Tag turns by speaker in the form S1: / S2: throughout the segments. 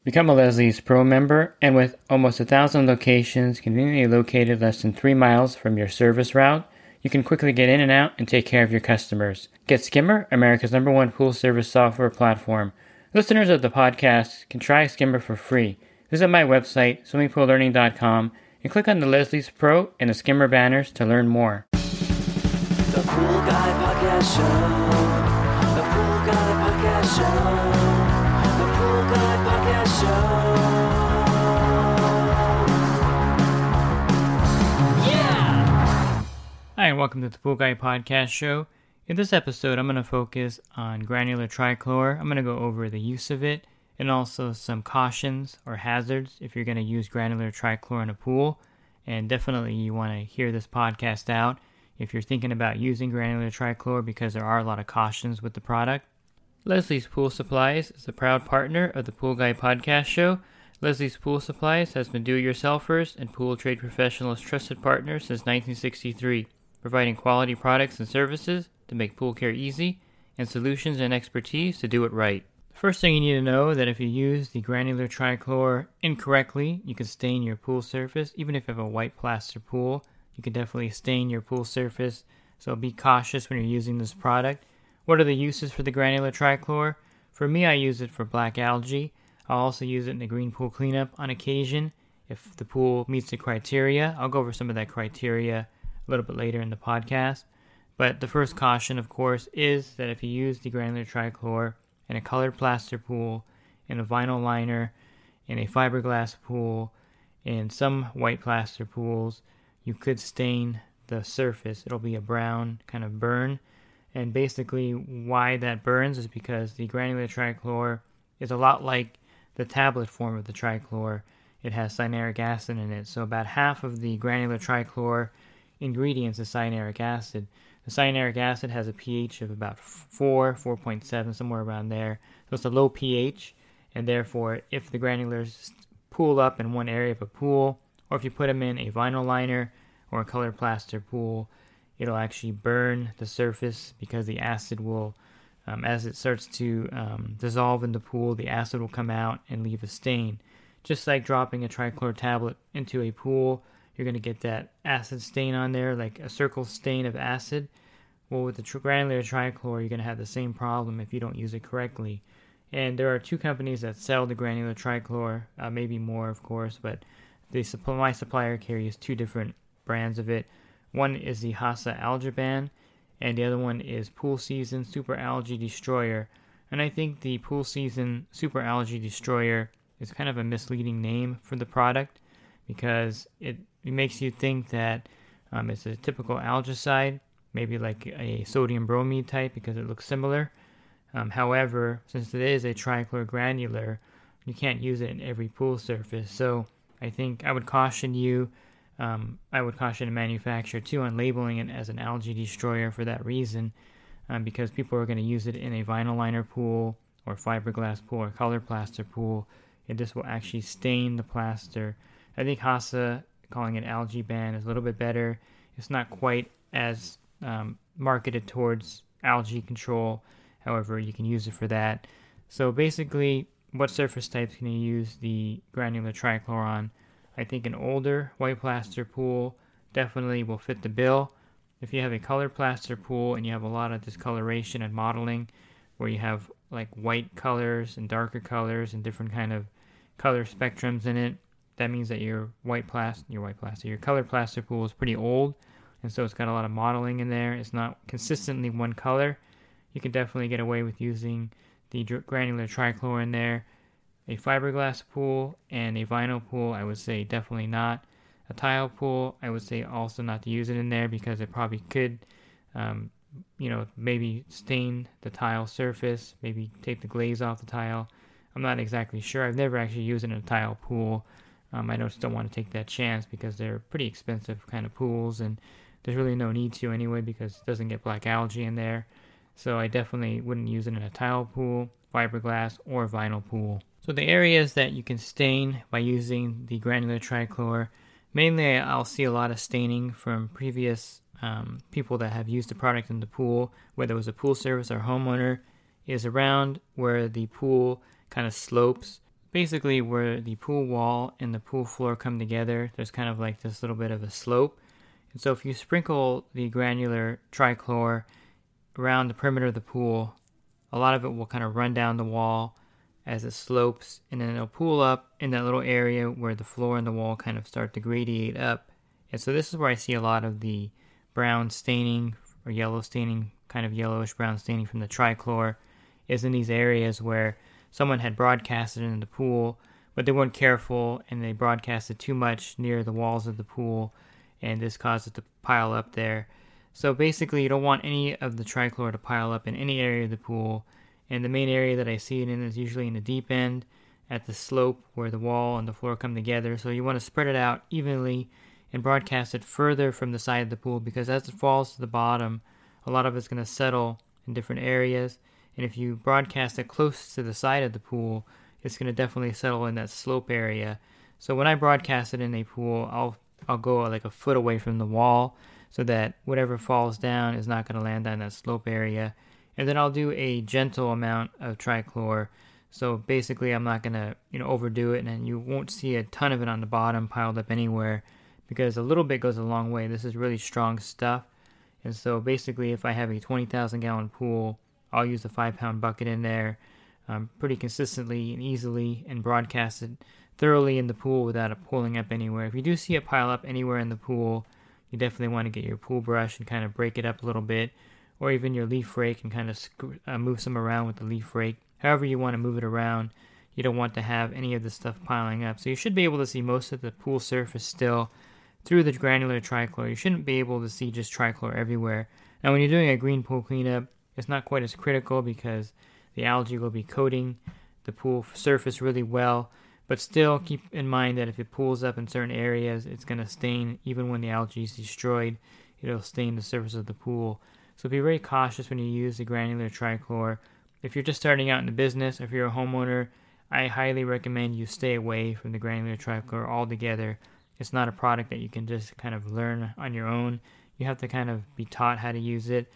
S1: Become a Leslie's Pro member, and with almost 1,000 locations conveniently located less than 3 miles from your service route, you can quickly get in and out and take care of your customers. Get Skimmer, America's #1 pool service software platform. Listeners of the podcast can try Skimmer for free. Visit my website, swimmingpoollearning.com, and click on the Leslie's Pro and the Skimmer banners to learn more.
S2: The Pool Guy Podcast Show. The Pool Guy Podcast Show. The Pool Guy Podcast Show. Yeah!
S1: Hi, and welcome to the Pool Guy Podcast Show. In this episode, I'm going to focus on granular trichlor. I'm going to go over the use of it and also some cautions or hazards if you're going to use granular trichlor in a pool. And definitely you want to hear this podcast out if you're thinking about using granular trichlor, because there are a lot of cautions with the product. Leslie's Pool Supplies is a proud partner of the Pool Guy Podcast Show. Leslie's Pool Supplies has been do-it-yourselfers and pool trade professionals' trusted partner since 1963, providing quality products and services to make pool care easy and solutions and expertise to do it right. The first thing you need to know that if you use the granular trichlor incorrectly, you can stain your pool surface. Even if you have a white plaster pool, you can definitely stain your pool surface, so be cautious when you're using this product. What are the uses for the granular trichlor? For me, I use it for black algae. I'll also use it in the green pool cleanup on occasion if the pool meets the criteria. I'll go over some of that criteria a little bit later in the podcast. But the first caution, of course, is that if you use the granular trichlor in a colored plaster pool, in a vinyl liner, in a fiberglass pool, in some white plaster pools, you could stain the surface. It'll be a brown kind of burn. And basically why that burns is because the granular trichlor is a lot like the tablet form of the trichlor. It has cyanuric acid in it. So about half of the granular trichlor ingredients is cyanuric acid. The cyanuric acid has a pH of about 4.7, somewhere around there. So it's a low pH, and therefore if the granulars pool up in one area of a pool, or if you put them in a vinyl liner or a colored plaster pool, it'll actually burn the surface because the acid will, as it starts to dissolve in the pool, the acid will come out and leave a stain. Just like dropping a trichlor tablet into a pool, you're going to get that acid stain on there, like a circle stain of acid. Well, with the granular trichlor, you're going to have the same problem if you don't use it correctly. And there are two companies that sell the granular trichlor, maybe more, of course, but my supplier carries two different brands of it. One is the Hasa Algaban, and the other one is Pool Season Super Algae Destroyer. And I think the Pool Season Super Algae Destroyer is kind of a misleading name for the product, because it makes you think that it's a typical algicide, maybe like a sodium bromide type, because it looks similar. However, since it is a trichlor granular, you can't use it in every pool surface. So I think I would caution the manufacturer too on labeling it as an algae destroyer for that reason, because people are going to use it in a vinyl liner pool or fiberglass pool or colored plaster pool, and this will actually stain the plaster. I think Hasa calling it Algaban is a little bit better. It's not quite as marketed towards algae control. However, you can use it for that. So basically, what surface types can you use the granular trichlor on? I think an older white plaster pool definitely will fit the bill. If you have a colored plaster pool and you have a lot of discoloration and modeling, where you have like white colors and darker colors and different kind of color spectrums in it, that means that your colored plaster pool is pretty old, and so it's got a lot of modeling in there. It's not consistently one color. You can definitely get away with using the granular trichlor in there. A fiberglass pool and a vinyl pool, I would say definitely not. A tile pool, I would say also not to use it in there, because it probably could, maybe stain the tile surface, maybe take the glaze off the tile. I'm not exactly sure. I've never actually used it in a tile pool. I just don't want to take that chance because they're pretty expensive kind of pools, and there's really no need to anyway because it doesn't get black algae in there. So I definitely wouldn't use it in a tile pool, fiberglass, or vinyl pool. So the areas that you can stain by using the granular trichlor, mainly I'll see a lot of staining from previous people that have used the product in the pool, whether it was a pool service or homeowner, is around where the pool kind of slopes. basically where the pool wall and the pool floor come together, there's kind of like this little bit of a slope. And so if you sprinkle the granular trichlor around the perimeter of the pool, a lot of it will kind of run down the wall as it slopes, and then it'll pool up in that little area where the floor and the wall kind of start to gradiate up. And so this is where I see a lot of the brown staining or yellow staining, kind of yellowish brown staining from the trichlor, is in these areas where someone had broadcasted it in the pool, but they weren't careful and they broadcasted too much near the walls of the pool, and this caused it to pile up there. So basically you don't want any of the trichlor to pile up in any area of the pool, and the main area that I see it in is usually in the deep end at the slope where the wall and the floor come together. So you want to spread it out evenly and broadcast it further from the side of the pool, because as it falls to the bottom, a lot of it's going to settle in different areas, and if you broadcast it close to the side of the pool, it's going to definitely settle in that slope area. So when I broadcast it in a pool, I'll go like a foot away from the wall so that whatever falls down is not going to land on that slope area. And then I'll do a gentle amount of trichlor. So basically I'm not going to overdo it, and you won't see a ton of it on the bottom piled up anywhere, because a little bit goes a long way. This is really strong stuff. And so basically if I have a 20,000 gallon pool, I'll use a 5-pound bucket in there pretty consistently and easily, and broadcast it thoroughly in the pool without it pooling up anywhere. If you do see it pile up anywhere in the pool, you definitely want to get your pool brush and kind of break it up a little bit, or even your leaf rake and kind of move some around with the leaf rake. However you want to move it around, you don't want to have any of this stuff piling up. So you should be able to see most of the pool surface still through the granular trichlor. You shouldn't be able to see just trichlor everywhere. Now when you're doing a green pool cleanup, it's not quite as critical because the algae will be coating the pool surface really well, but still keep in mind that if it pools up in certain areas, it's going to stain. Even when the algae is destroyed, it'll stain the surface of the pool. So be very cautious when you use the granular trichlor. If you're just starting out in the business, if you're a homeowner, I highly recommend you stay away from the granular trichlor altogether. It's not a product that you can just kind of learn on your own. You have to kind of be taught how to use it.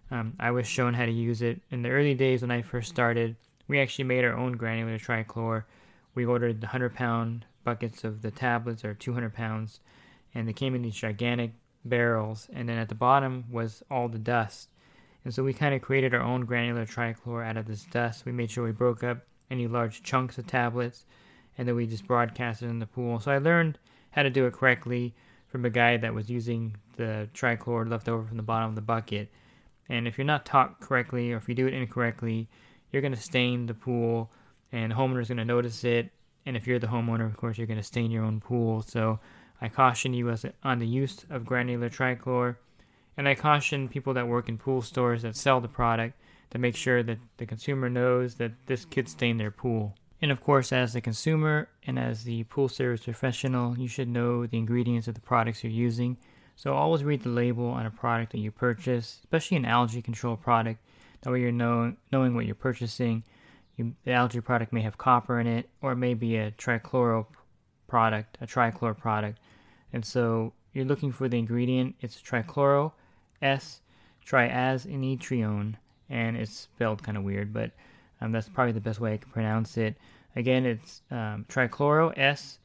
S1: I was shown how to use it. In the early days when I first started, we actually made our own granular trichlor. We ordered the 100-pound buckets of the tablets, or 200 pounds, and they came in these gigantic barrels, and then at the bottom was all the dust. And so we kind of created our own granular trichlor out of this dust. We made sure we broke up any large chunks of tablets, and then we just broadcast it in the pool. So I learned how to do it correctly from a guy that was using the trichlor left over from the bottom of the bucket. And if you're not taught correctly, or if you do it incorrectly, you're going to stain the pool, and the homeowner's going to notice it. And if you're the homeowner, of course, you're going to stain your own pool. So I caution you on the use of granular trichlor, and I caution people that work in pool stores that sell the product to make sure that the consumer knows that this could stain their pool. And of course, as the consumer and as the pool service professional, you should know the ingredients of the products you're using. So always read the label on a product that you purchase, especially an algae control product. That way you're knowing what you're purchasing. The algae product may have copper in it, or it may be a trichlor product. And so you're looking for the ingredient. It's trichloro S triazinetrione, and it's spelled kind of weird, but that's probably the best way I can pronounce it. Again, it's trichloro S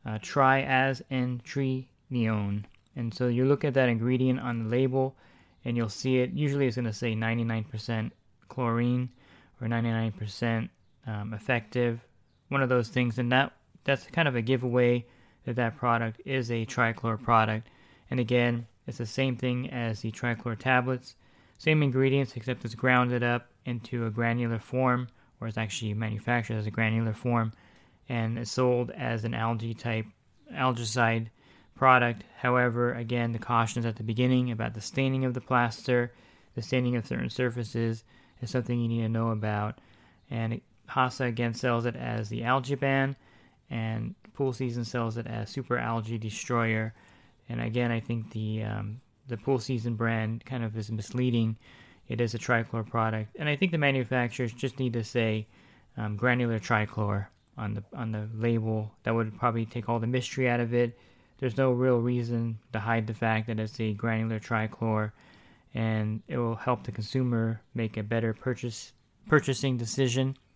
S1: triazinetrione. And so you look at that ingredient on the label, and you'll see it. Usually it's going to say 99% chlorine or 99% effective, one of those things. And that's kind of a giveaway that product is a trichlor product. And again, it's the same thing as the trichlor tablets. Same ingredients, except it's grounded up into a granular form, or it's actually manufactured as a granular form, and it's sold as an algicide product. However, again, the cautions at the beginning about the staining of the plaster, the staining of certain surfaces, is something you need to know about. And HASA again sells it as the Algaban, and Pool Season sells it as Super Algae Destroyer. And again, I think the Pool Season brand kind of is misleading. It is a trichlor product, and I think the manufacturers just need to say granular trichlor on the label. That would probably take all the mystery out of it. There's no real reason to hide the fact that it's a granular trichlor, and it will help the consumer make a better purchasing decision.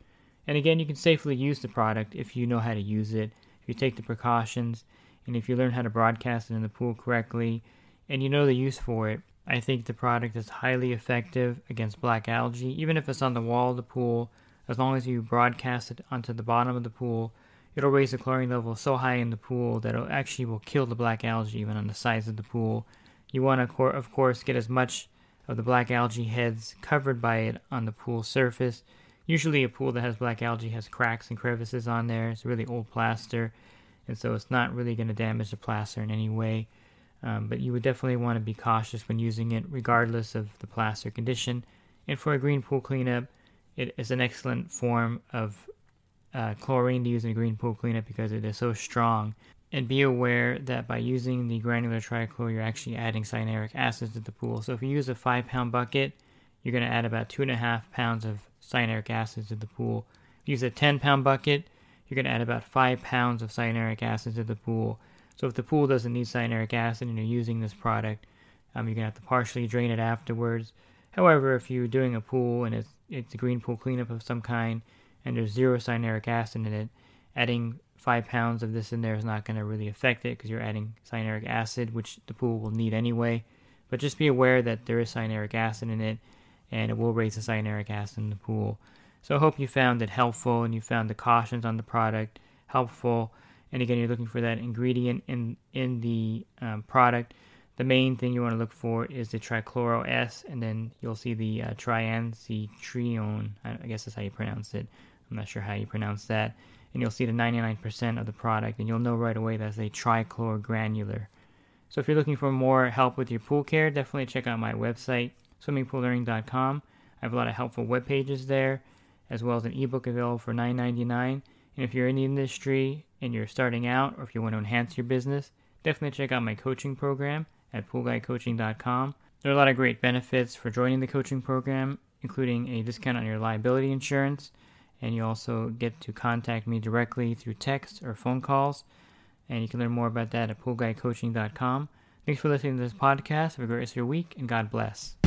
S1: And again, you can safely use the product if you know how to use it, if you take the precautions, and if you learn how to broadcast it in the pool correctly, and you know the use for it. I think the product is highly effective against black algae, even if it's on the wall of the pool. As long as you broadcast it onto the bottom of the pool, it'll raise the chlorine level so high in the pool that it actually will kill the black algae even on the sides of the pool. You want to, of course, get as much of the black algae heads covered by it on the pool surface. Usually a pool that has black algae has cracks and crevices on there. It's really old plaster, and so it's not really going to damage the plaster in any way. But you would definitely want to be cautious when using it regardless of the plaster condition. And for a green pool cleanup, it is an excellent form of chlorine to use in a green pool cleanup because it is so strong. And be aware that by using the granular trichlor, you're actually adding cyanuric acid to the pool. So if you use a 5-pound bucket, you're going to add about 2.5 pounds of cyanuric acid to the pool. If you use a 10-pound bucket, you're going to add about 5 pounds of cyanuric acid to the pool. So if the pool doesn't need cyanuric acid and you're using this product, you're going to have to partially drain it afterwards. However, if you're doing a pool and it's a green pool cleanup of some kind and there's 0 cyanuric acid in it, adding 5 pounds of this in there is not going to really affect it because you're adding cyanuric acid, which the pool will need anyway. But just be aware that there is cyanuric acid in it, and it will raise the cyanuric acid in the pool. So I hope you found it helpful and you found the cautions on the product helpful. And again, you're looking for that ingredient in the product. The main thing you want to look for is the trichloro S, and then you'll see the triancitrinone. I guess that's how you pronounce it. I'm not sure how you pronounce that. And you'll see the 99% of the product, and you'll know right away that's a trichlor granular. So if you're looking for more help with your pool care, definitely check out my website, swimmingpoollearning.com. I have a lot of helpful web pages there, as well as an ebook available for $9.99. And if you're in the industry and you're starting out, or if you want to enhance your business, definitely check out my coaching program at poolguycoaching.com. There are a lot of great benefits for joining the coaching program, including a discount on your liability insurance, and you also get to contact me directly through text or phone calls, and you can learn more about that at poolguycoaching.com. Thanks for listening to this podcast. Have a great rest of your week, and God bless.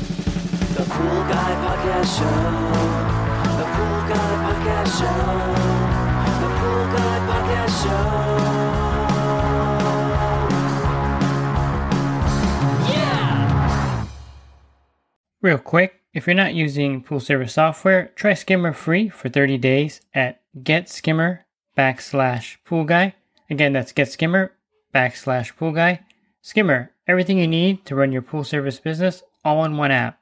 S2: The Pool Guy Podcast Show. The Pool Guy Podcast Show. The Pool Guy Podcast Show. Yeah!
S1: Real quick, if you're not using pool service software, try Skimmer free for 30 days at getskimmer.com/poolguy. Again, that's getskimmer.com/poolguy. Skimmer, everything you need to run your pool service business all in one app.